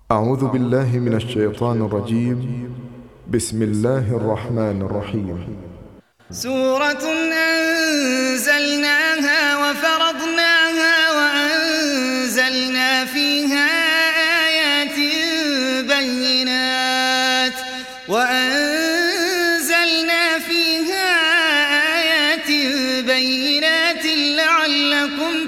أعوذ بالله من الشيطان الرجيم. بسم الله الرحمن الرحيم. سورة أنزلناها وفرضناها وأنزلنا فيها آيات بينات لعلكم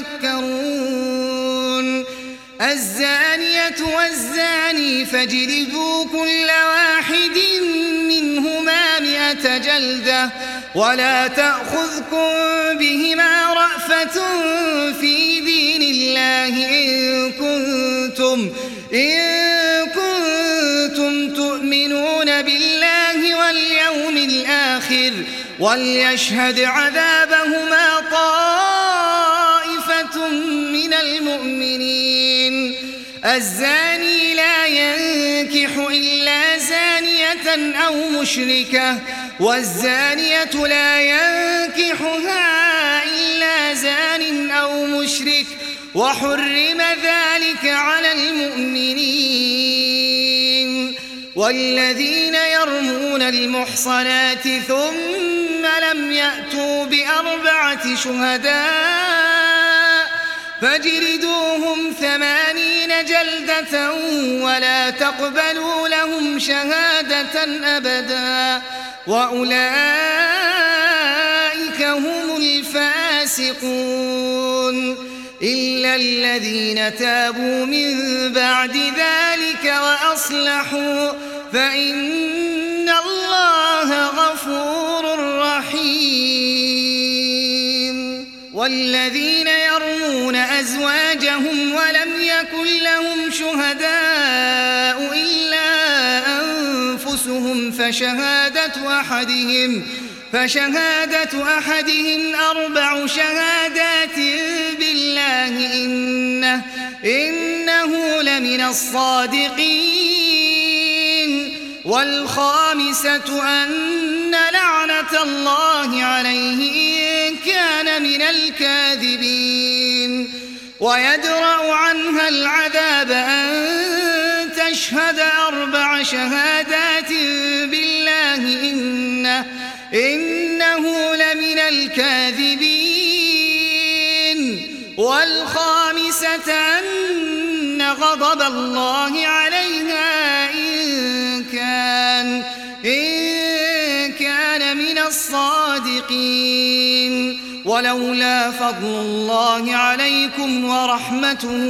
تذكرون. الزانية والزاني فاجلدوا كل واحد منهما 100 جلدة ولا تأخذكم بهما رأفة في دين الله إن كنتم تؤمنون بالله واليوم الآخر وليشهد عذابهما طائفة من المؤمنين. الزاني لا ينكح إلا زانية أو مشركة والزانية لا ينكحها إلا زان أو مشرك وحرم ذلك على المؤمنين. والذين يرمون المحصنات ثم لم يأتوا ب4 شهداء فاجلدوهم 80 جلدة ولا تقبلوا لهم شهادة أبدا وأولئك هم الفاسقون. إلا الذين تابوا من بعد ذلك وأصلحوا فإن الله غفور رحيم. والذين يرمون أزواجهم ولم يكن لهم شهداء إلا أنفسهم فشهادة أحدهم 4 شهادات بالله إنه لمن الصادقين. والخامسة أن لعنة الله عليه إن كان من الكاذبين. ويدرأ عنها العذاب أن تشهد 4 شهادات بالله إنه لمن الكاذبين. والخامسة أن غضب الله عليها إن كان من الصادقين. ولولا فضل الله عليكم ورحمته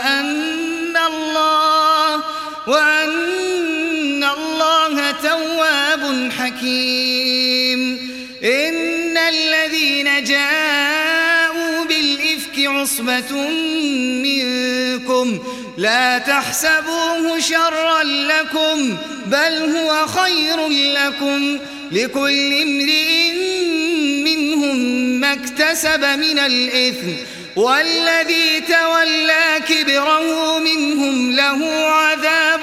وأن الله تواب حكيم. إن الذين جاءوا بالإفك عصبة منكم لا تحسبوه شرا لكم بل هو خير لكم لكل امرئ منهم ما اكتسب من الإثم والذي تولى كبره منهم له عذاب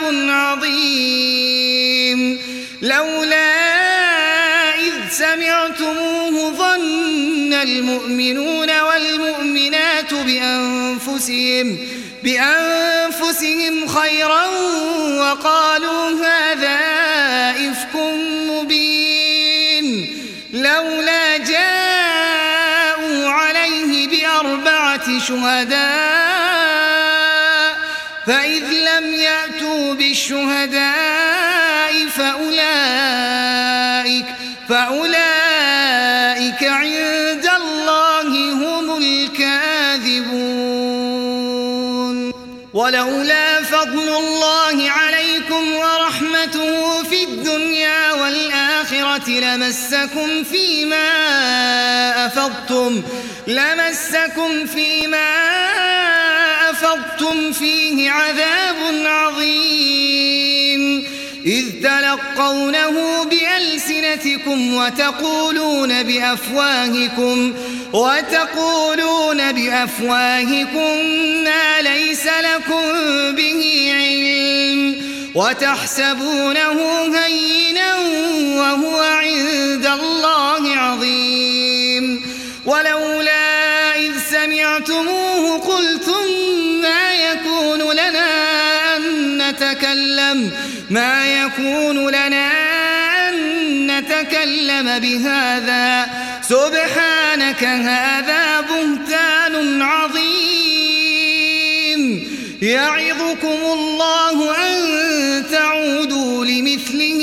عظيم. لولا إذ سمعتموه ظن المؤمنون والمؤمنات بأنفسهم خيرا وقالوا هذا إفك مبين. لولا جاءوا عليه ب4 شهداء فإذ لم يأتوا بالشهداء فأولئك عند الله هم الكاذبون. ولولا فضل الله عليكم ورحمته في الدنيا والآخرة لمسكم فيما أفضتم فيه عذاب عظيم. إذ تلقونه بألسنتكم وتقولون بأفواهكم ما ليس لكم به علم وتحسبونه هينا وهو عند الله عظيم. ولولا إذ سمعتموه قلتم ما يكون لنا أن ما يكون لنا أن نتكلم بهذا سبحانك هذا بهتان عظيم يعظكم الله أن تعودوا لمثله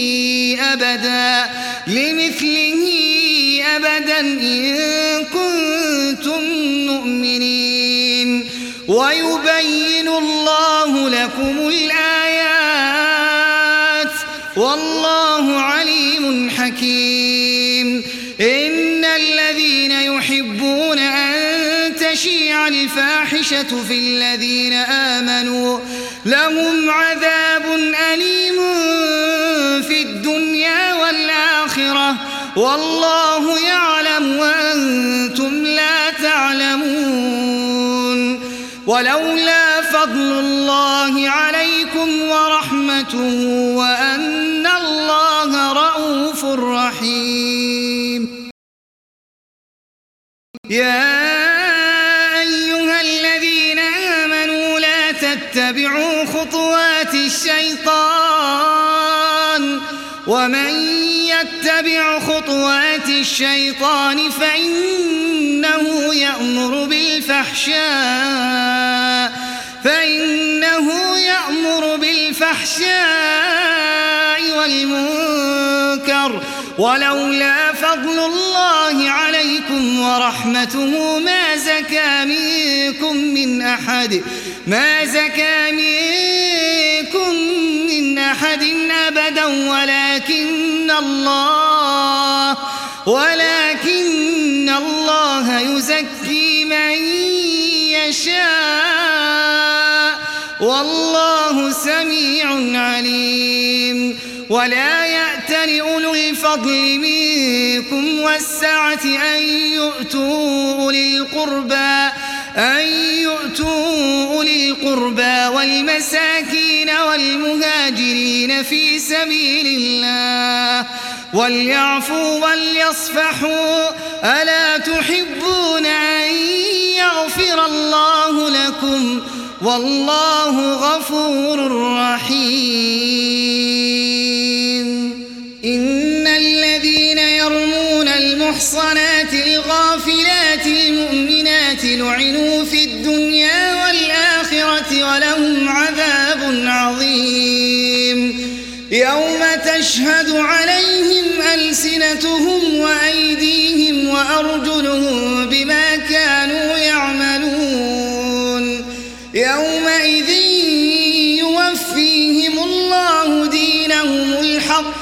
أبدا إن كنتم مؤمنين ويبين الله لكم الآيات والله عليم حكيم إن الذين يحبون أن تشيع الفاحشة في الذين آمنوا لهم عذاب أليم في الدنيا والآخرة والله يعلم وأنتم لا تعلمون ولولا فضل الله عليكم ورحمته وأن الله رؤوف رحيم يا أيها الذين آمنوا لا تتبعوا خطوات الشيطان ومن يتبع خطوات الشيطان فإنه يأمر بالفحشاء والمنكر ولولا فضل الله عليكم ورحمته ما زكى منكم من أحد أبدا ولكن الله يزكي من يشاء والله سميع عليم ولا يأتل أولو الفضل منكم والسعة أن يؤتوا أولي القربى والمساكين والمهاجرين في سبيل الله وليعفوا وليصفحوا ألا تحبون أن يغفر الله لكم والله غفور رحيم إن الذين يرمون المحصنات الغافلات المؤمنات لعنوا في الدنيا والآخرة ولهم عذاب عظيم يوم تشهد عليهم ألسنتهم وأيديهم وأرجلهم بما كانوا يعملون يومئذ يوفيهم الله دينهم الحق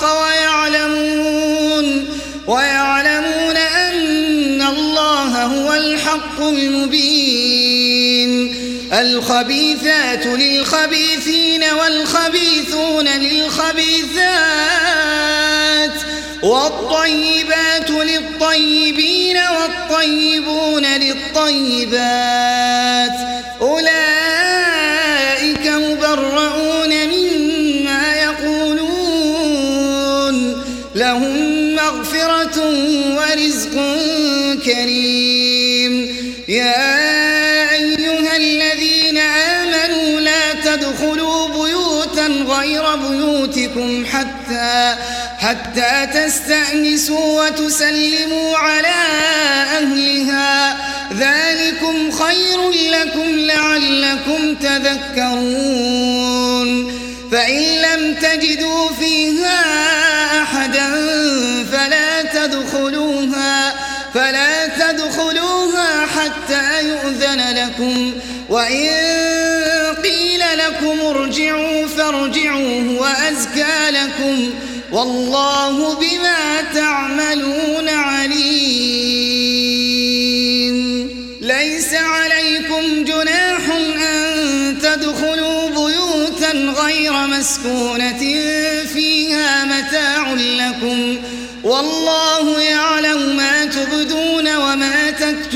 ويعلمون أن الله هو الحق المبين الخبيثات للخبيثين والخبيثون للخبيثات والطيبات للطيبين والطيبون للطيبات أولئك مبرؤون مما يقولون لهم مغفرة ورزق كريم يا أيها الذين آمنوا لا تدخلوا بيوتا غير بيوتكم حتى تستأنسوا وتسلموا على أهلها ذلكم خير لكم لعلكم تذكرون فإن لم تجدوا فيها أحدا فلا تدخلوها حتى يؤذن لكم وإن قيل لكم ارجعوا فارجعوا هو أزكى لكم والله بما تعملون عليم ليس عليكم جناح أن تدخلوا بيوتا غير مسكونة فيها متاع لكم والله يعلم ما تبدون وما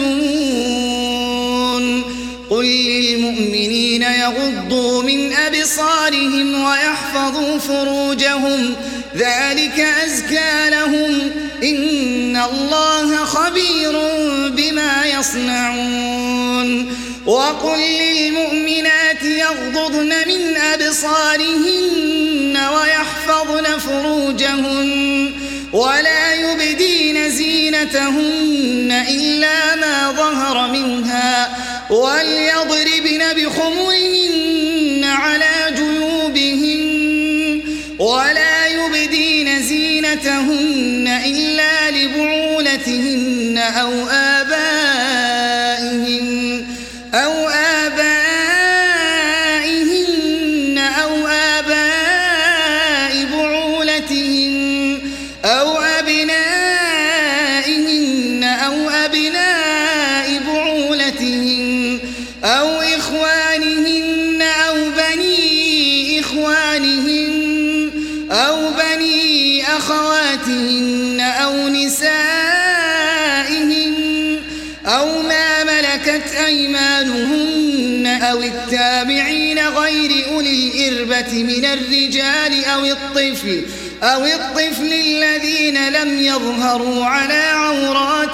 تكتمون قل للمؤمنين يغضوا من أبصارهم ويحفظوا فروجهم ذلك أزكى لهم إن الله خبير بما يصنعون وقل للمؤمنات يغضضن من أبصارهن ويحفظن فروجهن ولا يبدين زينتهن إلا ما ظهر منها وليضربن بخمرهن على جيوبهن ولا يبدين زينتهن إلا لبعولتهن أو آبائهن أو آباء بعولتهن أو أبنائهن أو أبناء بعولتهن أو إخوانهن أو بني إخوانهن أو بني أخواتهن أو نسائهن أو ما ملكت أيمانهن أو التابعين غير أولي الإربة من الرجال أو الطفل الذين لم يظهروا على عورات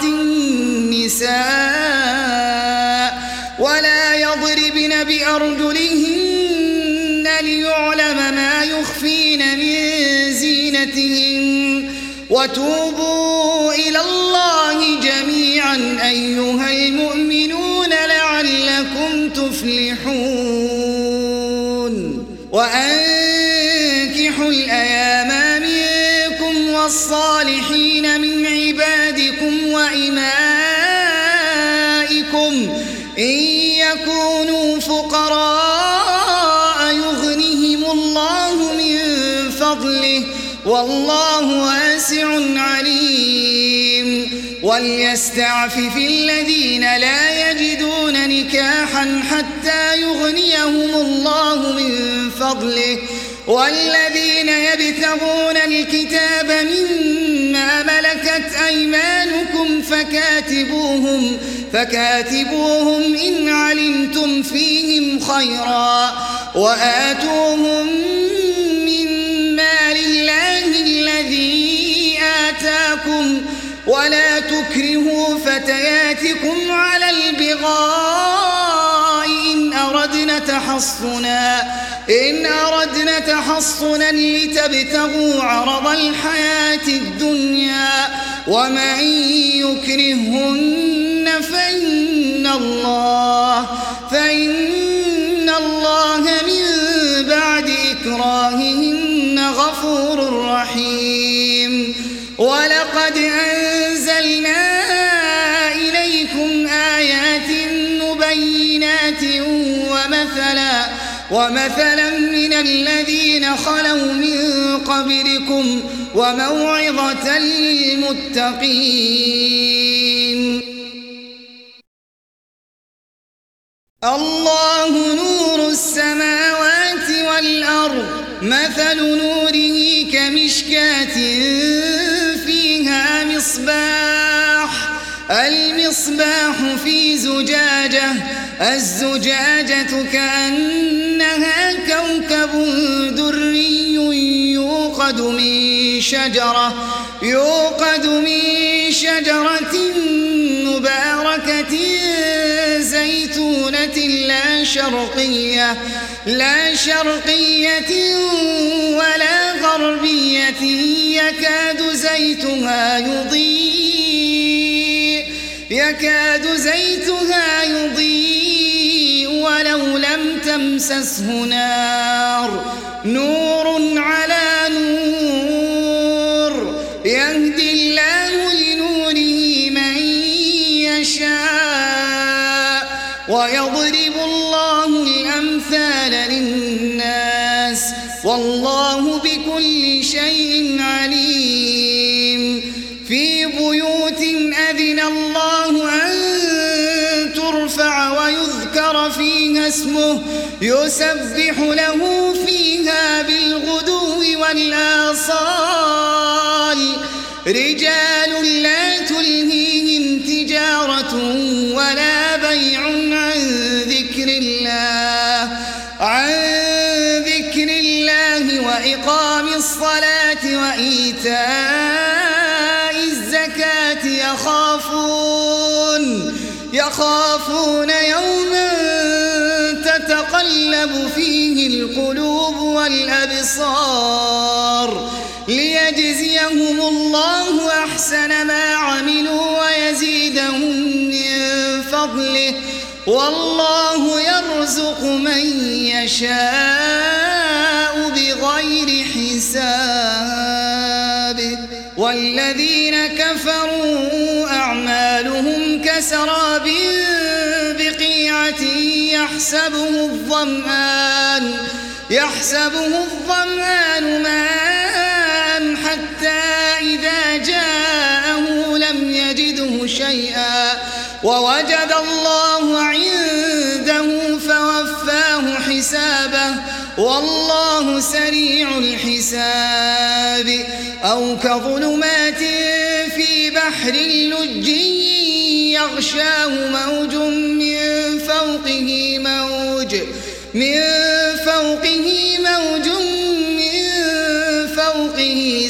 النساء ولا يضربن بأرجلهن ليعلم ما يخفين من زينتهن وتوبوا إلى الله جميعا أيها المؤمنون لعلكم تفلحون وأنكحوا الأيام منكم والصالحين من عبادكم وإمائكم إن يكونوا فقراء يغنهم الله من فضله والله واسع عليم وليستعفف الذين لا يجدون نكاحا حتى يغنيهم الله من فضله والذين يبتغون الكتاب مما ملكت أيمانكم فكاتبوهم إن علمتم فيهم خيرا وآتوهم من مال الله الذي آتاكم ولا تكرهوا فتياتكم على البغاء إن أردنا تحصنا لتبتغوا عرض الحياة الدنيا ومن يكرهن فإن الله من بعد إكراههن غفور رحيم ولقد أنزلنا إليكم آيات مبينات ومثلا من الذين خلوا من قبلكم وموعظة للمتقين الله نور السماوات والأرض مثل نوره كمشكاة فيها المصباح في زجاجة الزجاجة كأنها كوكب دري يوقد من شجرة مباركة زيتونة لا شرقية ولا غربية يكاد زيتها يضيء ولو لم تمسسه نور على نور يهدي الله لنوره من يشاء ويضرب الله الأمثال للناس والله بكل شيء عليم في بيوت أذن الله أن ترفع ويذكر فيها اسمه يسبح له فيها بالغدو والآصال رجال لا تلهيهم تجارة ولا بيع عن ذكر الله وإقام الصلاة وإيتاء الزكاة يخافون يوما تلهب فيه القلوب والأبصار ليجزيهم الله أحسن ما عملوا ويزيدهم من فضله والله يرزق من يشاء بغير حساب. والذين كفروا أعمالهم كسراب بقيعة يحسبه الظمآن ماء حتى إذا جاءه لم يجده شيئا ووجد الله عنده فوفاه حسابه والله سريع الحساب. أو كظلمات في بحر لجي يغشاه موج من فوقه موج من فوقه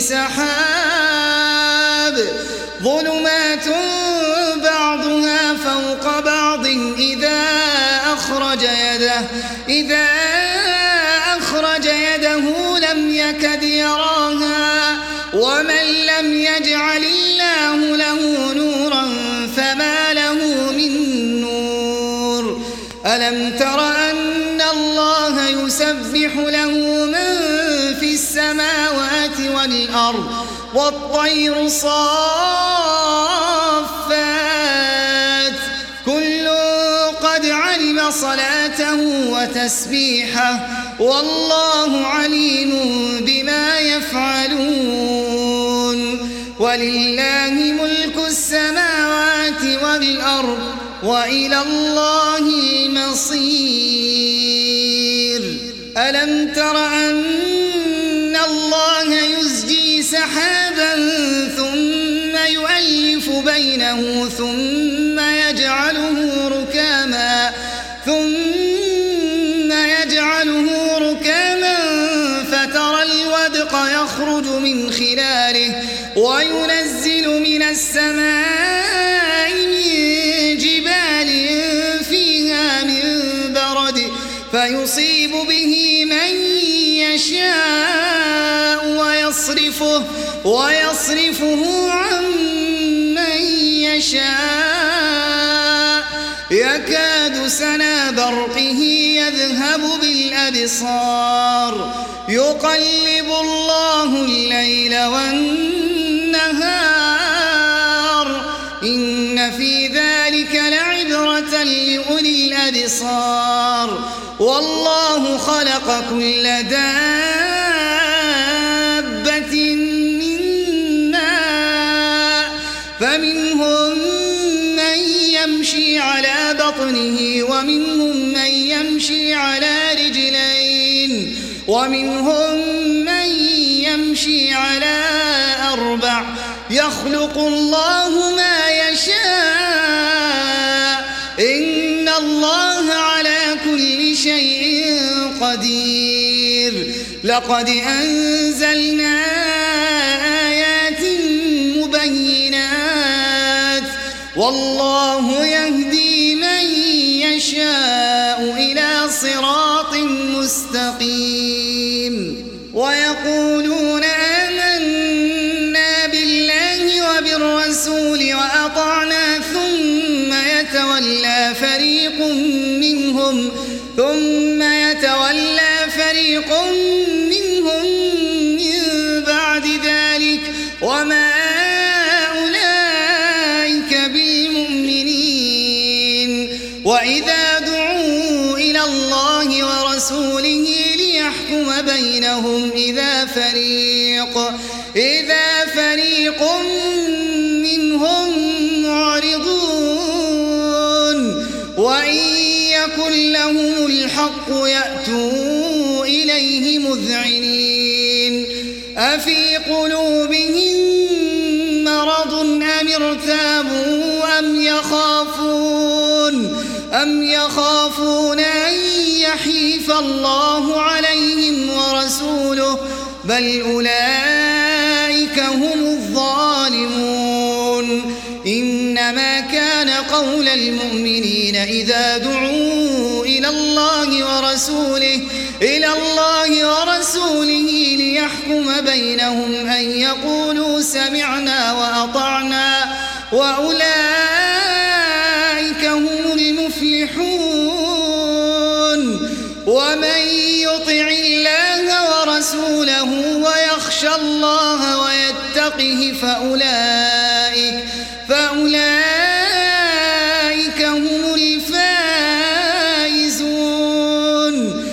سحاب ظلمات بعضها فوق بعض إذا أخرج يده لم يكد يراها ومن لم يجعل الله له نورا فما له من نور. ألم تر أن الله يسبح له من في السماوات والأرض والطير صافات كل قد علم صلاته وتسبيحه والله عليم بما يفعلون. ولله ملك السماوات والأرض وإلى الله المصير. ألم تر أن الله يزجي سحابا ثم يؤلف بينه ثم يجعله ركاما فترى الودق يخرج من خلاله وينزل من السماء من جبال فيها من برد فيصيب به من يشاء ويصرفه عن من يشاء يكاد سنا برقه يذهب بالأبصار يقلب الله الليل والنهار إن في ذلك لعبرة لأولي الأبصار. والله خلق كل دابة من ماء فمنهم من يمشي على بطنه ومنهم من يمشي على رجلين ومنهم من يمشي على أربع يخلق الله ما يشاء إن الله على كل شيء قدير. لقد أنزلنا آيات مبينات والله يهدي من يشاء إلى صراط مستقيم. ويقولون آمنا بالله وبالرسول وأطعنا ثم يتولى فريق منهم من بعد ذلك وما أولئك بالمؤمنين. وإذا دعوا إلى الله ورسوله ليحكم بينهم إذا فريق منهم معرضون وإن يكن لهم الحق يأتوا إليه مذعنين. أفي قلوبهم مرض أم ارتابوا أم يخافون أن يحيف الله عليهم ورسوله بل أولئك هم الظالمون. إنما كان قول المؤمنين إذا دعوا إلى الله ورسوله ورسوله ليحكم بينهم أن يقولوا سمعنا وأطعنا وأولئك هم المفلحون. ومن يطع الله ورسوله ويخشى الله ويتقه فأولئك هم الفائزون.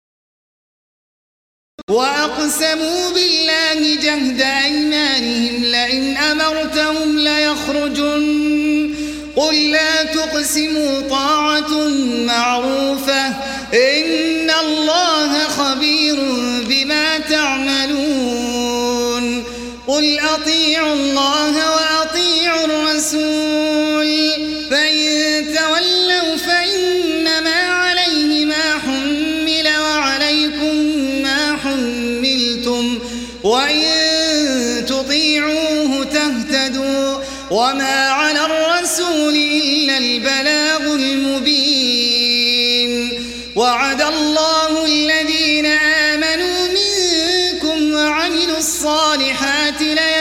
وأقسموا بالله جهد أيمانهم لئن أمرتهم ليخرجن قل لا تقسموا طاعة معروفة إن الله خبير بما تعملون. قل أطيعوا الله وأطيعوا الرسول فإن تولوا فإنما عليه ما حمل وعليكم ما حملتم وإن تطيعوه تهتدوا وما على الرسول إلا البلاغ المبين. وعد الله الذين آمنوا منكم وعملوا الصالحات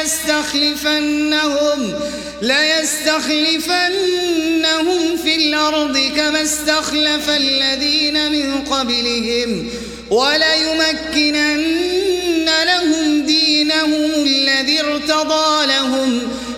ليستخلفنهم في الأرض كما استخلف الذين من قبلهم وليمكنن لهم دينهم الذي ارتضى لهم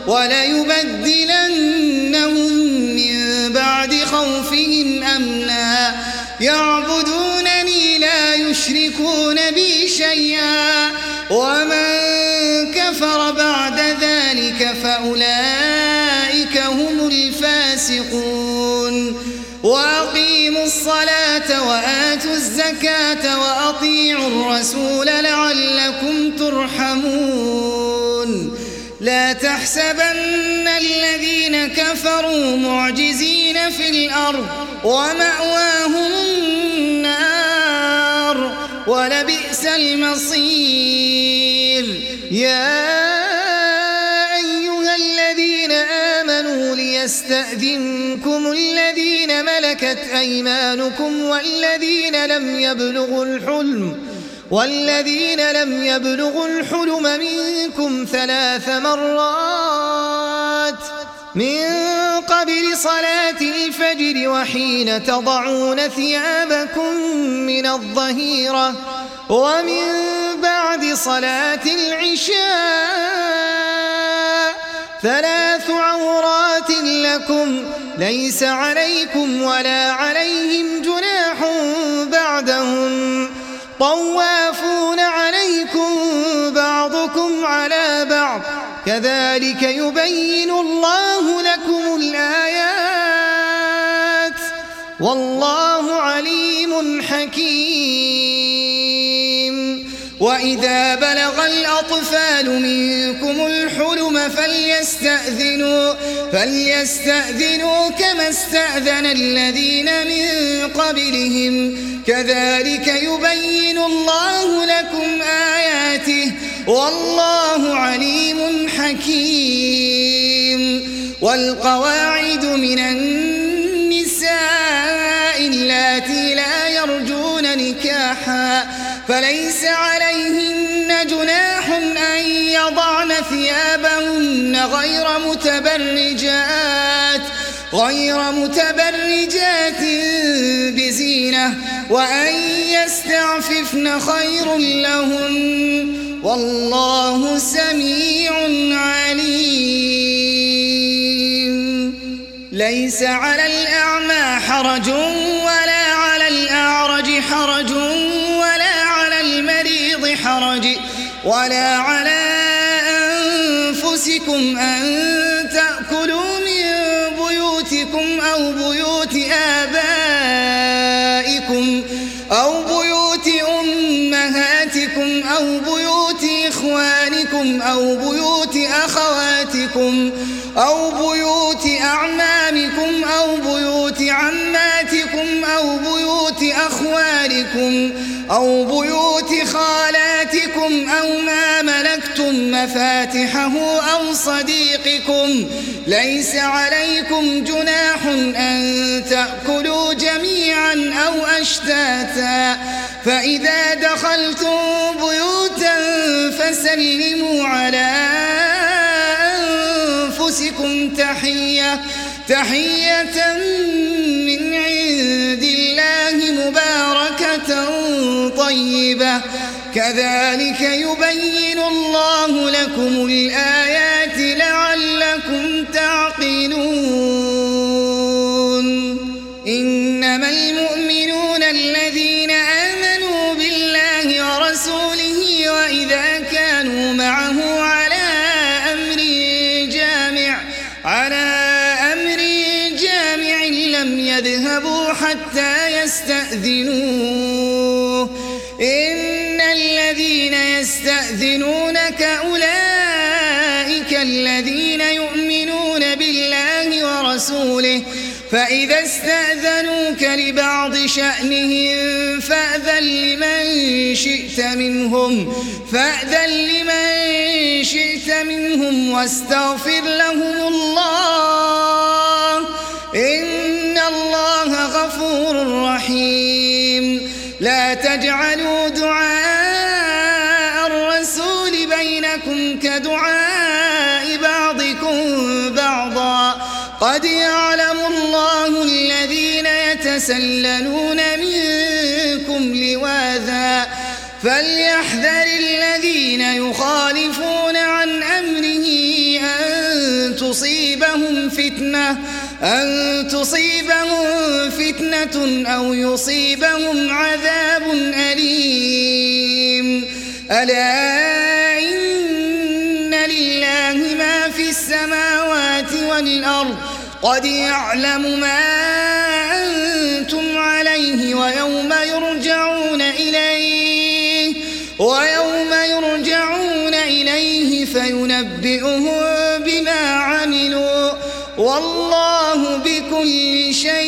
وليبدلنهم من بعد خوفهم أمنا يعبدونني لا يشركون بي شيئا ومن كفر بعد ذلك فأولئك هم الفاسقون. وأقيموا الصلاة وآتوا الزكاة وأطيعوا الرسول لعلكم ترحمون. لا تحسبن الذين كفروا معجزين في الأرض ومأواهم النار ولبئس المصير. يا أيها الذين آمنوا ليستأذنكم الذين ملكت أيمانكم والذين لم يبلغوا الحلم منكم 3 مرات من قبل صلاة الفجر وحين تضعون ثيابكم من الظهيرة ومن بعد صلاة العشاء 3 عورات لكم ليس عليكم ولا عليهم جناح بعدهم طوافون عليكم بعضكم على بعض كذلك يبين الله لكم الآيات والله عليم حكيم. وإذا بلغ الأطفال منكم الحلم فليستأذنوا كما استأذن الذين من قبلهم كذلك يبين الله لكم آياته والله عليم حكيم. والقواعد من النساء اللاتي لا يرجون نكاحا فليس عليهن جناح أن يضعن ثيابهن غير متبرجات بزينة وأن يستعففن خير لهن والله سميع عليم. ليس على الأعمى حرج ولا على الأعرج حرج ولا على المريض حرج ولا على أنفسكم أن تأكلوا من بيوتكم أو بيوت آبائكم أو بيوت أمهاتكم أو بيوت إخوانكم أو بيوت أخواتكم أو بيوت أعمامكم أو بيوت عماتكم أو بيوت أخوالكم أو بيوت خالاتكم أو ما ملكتم لكم مفاتحه أو صديقكم ليس عليكم جناح أن تأكلوا جميعا أو أشتاتا فإذا دخلتم بيوتا فسلموا على أنفسكم تحية من عند الله مباركة طيبة كذلك يبين الله لكم الآيات لعلكم تعقلون إنما المؤمنون الذين آمنوا بالله ورسوله وإذا كانوا معه على أمر جامع لم يذهبوا حتى يستأذنوه إن الذين يستأذنونك أولئك الذين يؤمنون بالله ورسوله فإذا استأذنوك لبعض شأنهم فأذن لمن شئت منهم واستغفر لهم الله إن الله غفور رحيم لا تجعلوا دعاء الرسول بينكم كدعاء بعضكم بعضا قد يعلم الله الذين يتسللون منكم لواذا فليحذر الذين يخالفون عن أمره أن تصيبهم فتنة أو يصيبهم عذاب أليم ألا إن لله ما في السماوات والأرض قد يعلم ما أنتم عليه ويوم يرجعون إليه فينبئهم بما عملوا والله بكل شيء